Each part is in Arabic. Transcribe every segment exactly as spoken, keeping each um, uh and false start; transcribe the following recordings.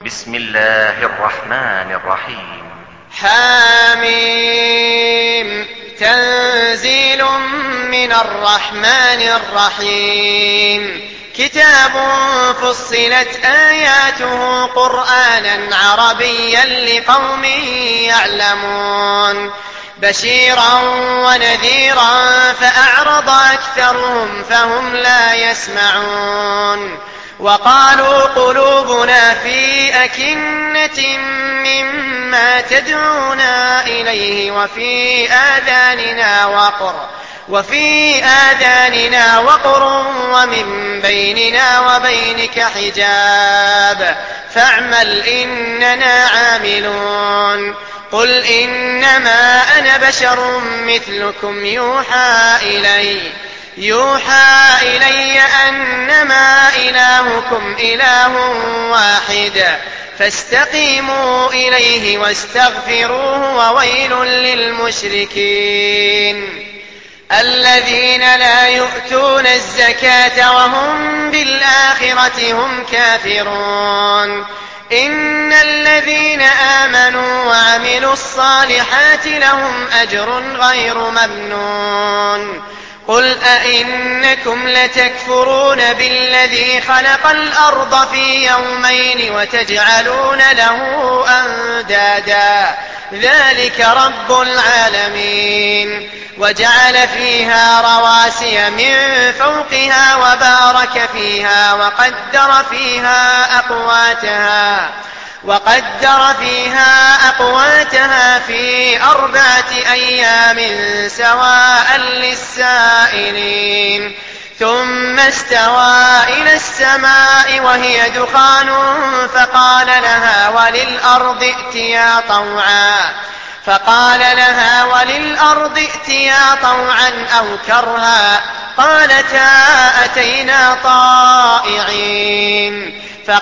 بسم الله الرحمن الرحيم. حاميم تنزيل من الرحمن الرحيم. كتاب فصلت آياته قرآنا عربيا لقوم يعلمون بشيرا ونذيرا فأعرض أكثرهم فهم لا يسمعون. وقالوا قلوبنا في أكنة مما تدعونا إليه وفي آذاننا وقر وفي آذاننا وقر ومن بيننا وبينك حجاب فاعمل إننا عاملون. قل إنما أنا بشر مثلكم يوحى إلي يوحى إلي أنما إلهكم إله واحد فاستقيموا إليه واستغفروه وويل للمشركين الذين لا يؤتون الزكاة وهم بالآخرة هم كافرون. إن الذين آمنوا وعملوا الصالحات لهم أجر غير ممنون. قل أئنكم لتكفرون بالذي خلق الأرض في يومين وتجعلون له أندادا ذلك رب العالمين. وجعل فيها رواسي من فوقها وبارك فيها وقدر فيها أقواتها وقدر فيها أقواتها في أربعة أيام سواء للسائلين. ثم استوى إلى السماء وهي دخان فقال لها وللأرض ائتيا طوعا فقال لها وللأرض ائتيا طوعا أو كرها قالتا أتينا طائعين.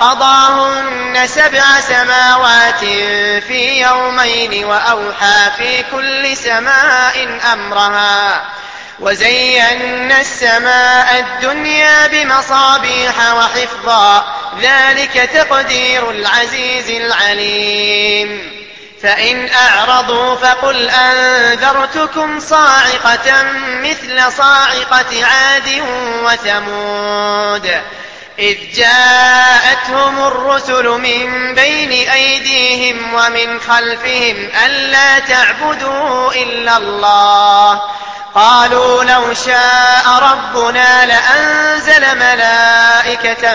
فقضاهن سبع سماوات في يومين وأوحى في كل سماء أمرها وزينا السماء الدنيا بمصابيح وحفظا ذلك تقدير العزيز العليم. فإن أعرضوا فقل أنذرتكم صاعقة مثل صاعقة عاد وثمود إذ جاءتهم الرسل من بين أيديهم ومن خلفهم ألا تعبدوا إلا الله قالوا لو شاء ربنا لأنزل ملائكة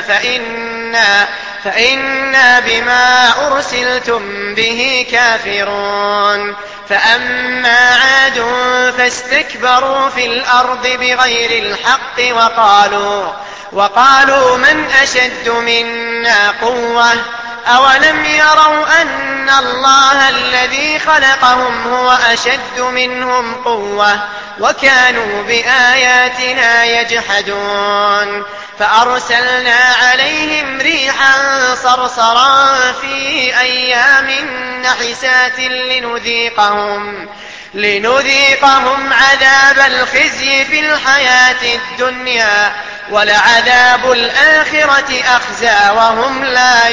فإنا, فإنا بما أرسلتم به كافرون. فأما عاد فاستكبروا في الأرض بغير الحق وقالوا وقالوا من أشد منا قوة أولم يروا أن الله الذي خلقهم هو أشد منهم قوة وكانوا بآياتنا يجحدون. فأرسلنا عليهم ريحا صرصرا في أيام نحسات لنذيقهم لنذيقهم عذاب الخزي في الحياة الدنيا ولعذاب الآخرة أخزى وهم لا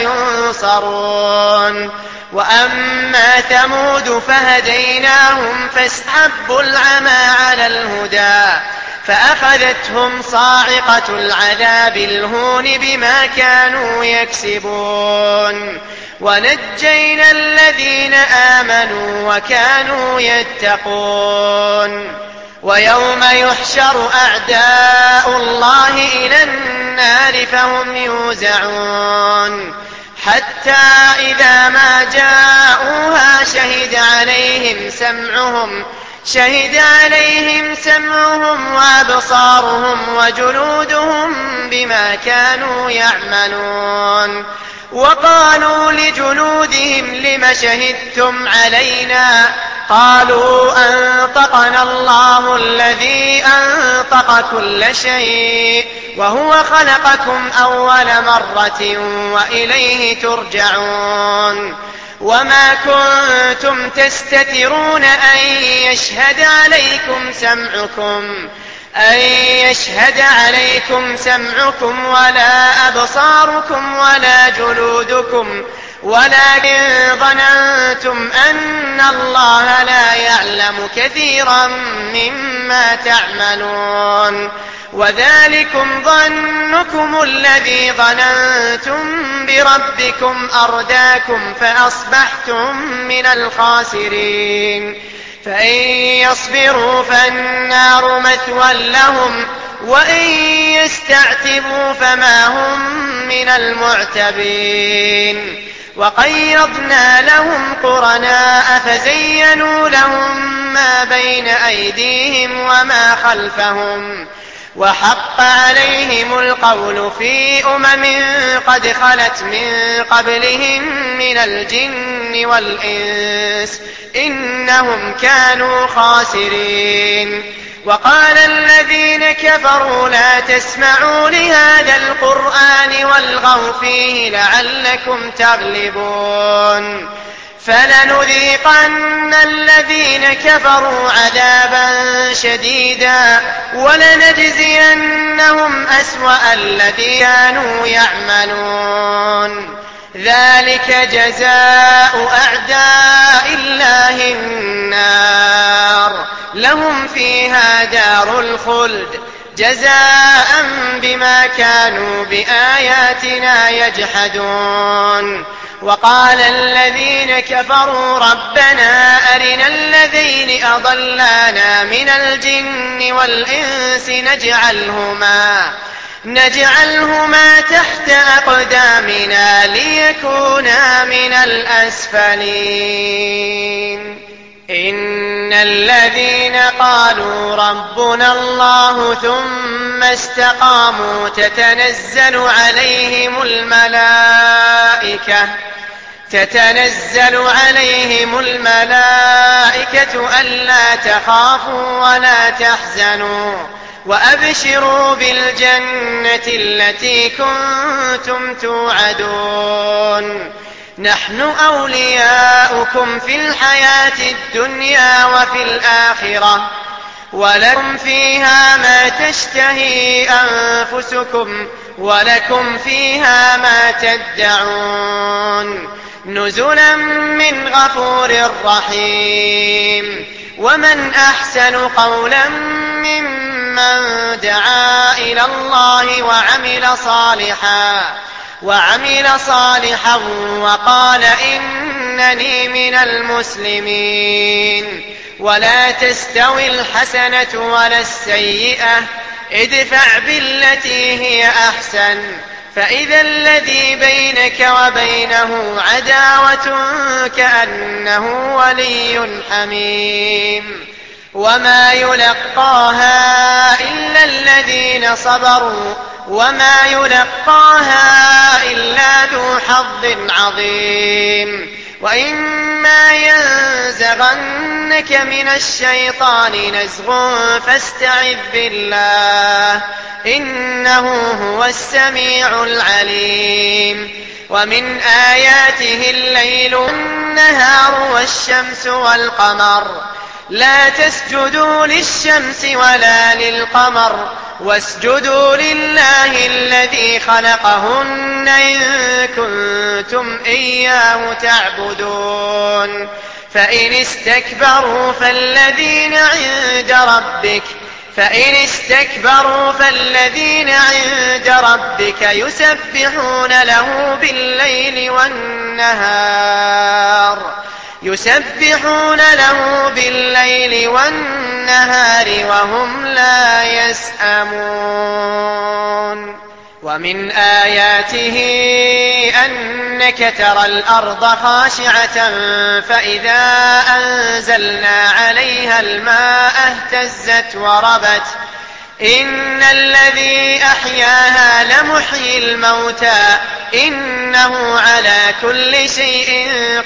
ينصرون. وأما ثمود فهديناهم فاستحبوا العمى على الهدى فأخذتهم صاعقة العذاب الهون بما كانوا يكسبون. ونجينا الذين آمنوا وكانوا يتقون. ويوم يحشر أعداء الله إلى النار فهم يوزعون حتى إذا ما جاءوها شهد عليهم سمعهم شهد عليهم سمعهم وأبصارهم وجلودهم بما كانوا يعملون. وقالوا لجلودهم لم شهدتم علينا قالوا أنطقنا الله الذي أنطق كل شيء وهو خلقكم أول مرة وإليه ترجعون. وما كنتم تستترون أن يشهد عليكم سمعكم أن يشهد عليكم سمعكم ولا أبصاركم ولا جلودكم ولكن ظننتم أن الله لا يعلم كثيرا مما تعملون وذلكم ظنكم الذي ظننتم بربكم أرداكم فأصبحتم من الخاسرين فإن يصبروا فالنار مثوى لهم وإن يستعتبوا فما هم من المعتبين وقيضنا لهم قرناء فزينوا لهم ما بين أيديهم وما خلفهم وحق عليهم القول في أمم قد خلت من قبلهم من الجن والإنس إنهم كانوا خاسرين وقال الذين كفروا لا تسمعوا لهذا القرآن والغوا فيه لعلكم تغلبون فلنذيقن الذين كفروا عذابا شديدا ولنجزينهم أسوأ الذي كانوا يعملون ذلك جزاء أعداء الله النار لهم فيها دار الخلد جزاء بما كانوا بآياتنا يجحدون وقال الذين كفروا ربنا أرنا الذين أضلانا من الجن والإنس نجعلهما نجعلهما تحت أقدامنا ليكونا من الأسفلين إن الذين قالوا ربنا الله ثم استقاموا تتنزل عليهم الملائكة تتنزل عليهم الملائكة ألا تخافوا ولا تحزنوا وأبشروا بالجنة التي كنتم توعدون نحن أولياؤكم في الحياة الدنيا وفي الآخرة ولكم فيها ما تشتهي أنفسكم ولكم فيها ما تدعون نزلا من غفور رحيم ومن أحسن قولا ممن دعا إلى الله وعمل صالحا وعمل صالحا وقال إنني من المسلمين ولا تستوي الحسنة ولا السيئة ادفع بالتي هي أحسن فإذا الذي بينك وبينه عداوة كأنه ولي حميم وما يلقاها إلا الذين صبروا وما يلقاها إلا ذو حظ عظيم وإما ينزغنك من الشيطان نزغ فاستعذ بالله إنه هو السميع العليم ومن آياته الليل والنهار والشمس والقمر لا تسجدوا للشمس ولا للقمر واسجدوا لله الذي خلقهن إن كنتم إياه تعبدون فإن استكبروا فالذين عند ربك فإن استكبروا فالذين عند ربك يسبحون له بالليل والنهار يسبحون له بالليل والنهار وهم لا يسأمون ومن آياته أنك ترى الأرض خاشعة فإذا أنزلنا عليها الماء اهتزت وربت إن الذي أحياها لمحيي الموتى إنه على كل شيء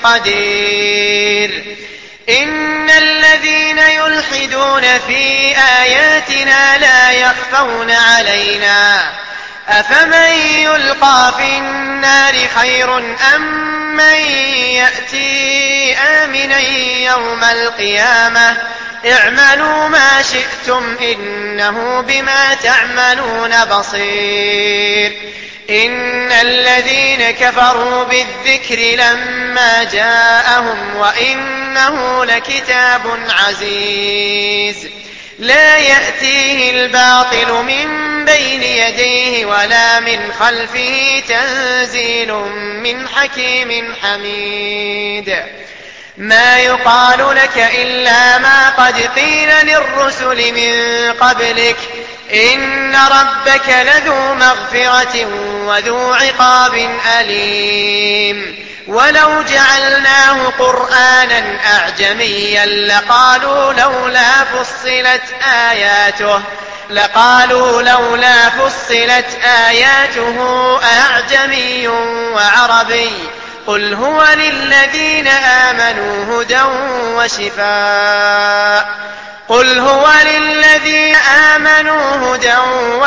قدير إن الذين يلحدون في آياتنا لا يخفون علينا أفمن يلقى في النار خير أم من يأتي آمنا يوم القيامة اعملوا ما شئتم إنه بما تعملون بصير. إن الذين كفروا بالذكر لما جاءهم وإنه لكتاب عزيز لا يأتيه الباطل من بين يديه ولا من خلفه تنزيل من حكيم حميد. ما يقال لك إلا ما قد قيل للرسل من قبلك إن ربك لذو مغفرة وذو عقاب أليم. ولو جعلناه قرآنا أعجميا لقالوا لولا فصلت آياته لقالوا لولا فصلت آياته أعجمي وعربي قل هو للذين آمنوا هدى وشفاء قل هو للذين آمنوا هدى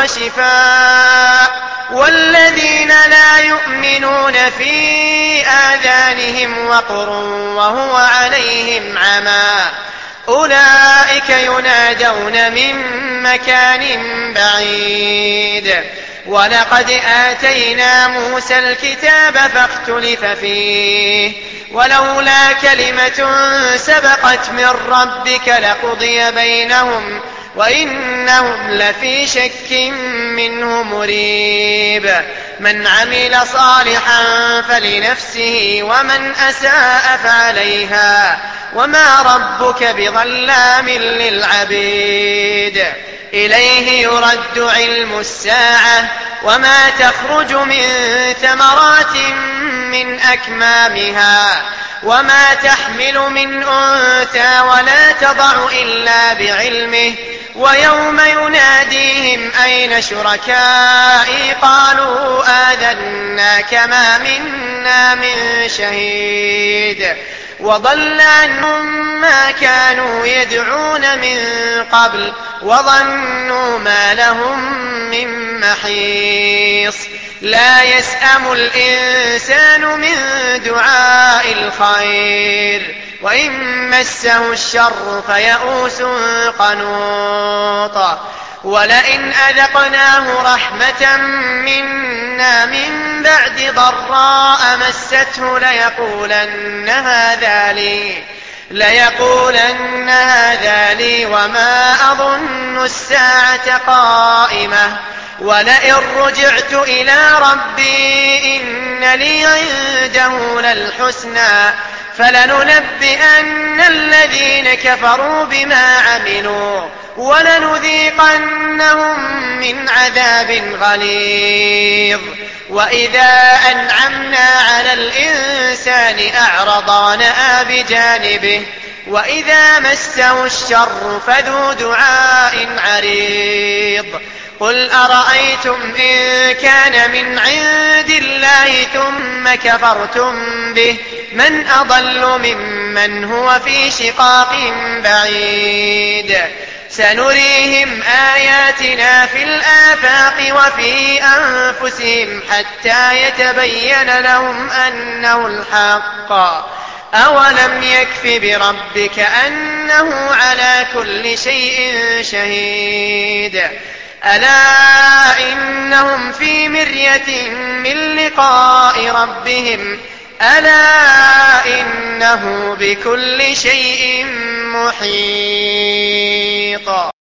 وشفاء والذين لا يؤمنون في آذانهم وقر وهو عليهم عمى أولئك ينادون من مكان بعيد. ولقد آتينا موسى الكتاب فاختلف فيه ولولا كلمة سبقت من ربك لقضي بينهم وإنهم لفي شك منه مريب. من عمل صالحا فلنفسه ومن أساء فعليها وما ربك بظلام للعبيد. إليه يرد علم الساعة وما تخرج من ثمرات من أكمامها وما تحمل من أنثى ولا تضع إلا بعلمه ويوم يناديهم أين شركائي قالوا آذناك ما منا من شهيد وضل عنهم ما كانوا يدعون من قبل وظنوا ما لهم من محيص. لا يسأم الإنسان من دعاء الخير وإن مسه الشر فيئوس قنوط. ولئن أذقناه رحمة منا من بعد ضراء مسته ليقولن هذا لي ليقولن هذا لي وما أظن الساعة قائمة ولئن رجعت إلى ربي إن لي عنده للحسنى فلننبئن الذين كفروا بما عملوا ولنذيقنهم من عذاب غليظ. وإذا أنعمنا على الإنسان أعرض ونأى بجانبه وإذا مسه الشر فذو دعاء عريض. قل أرأيتم إن كان من عند الله ثم كفرتم به من أضل ممن هو في شقاق بعيد. سنريهم آياتنا في الآفاق وفي أنفسهم حتى يتبين لهم أنه الحق. أولم يكف بربك أنه على كل شيء شهيد. ألا إنهم في مرية من لقاء ربهم ألا إنه بكل شيء محيط.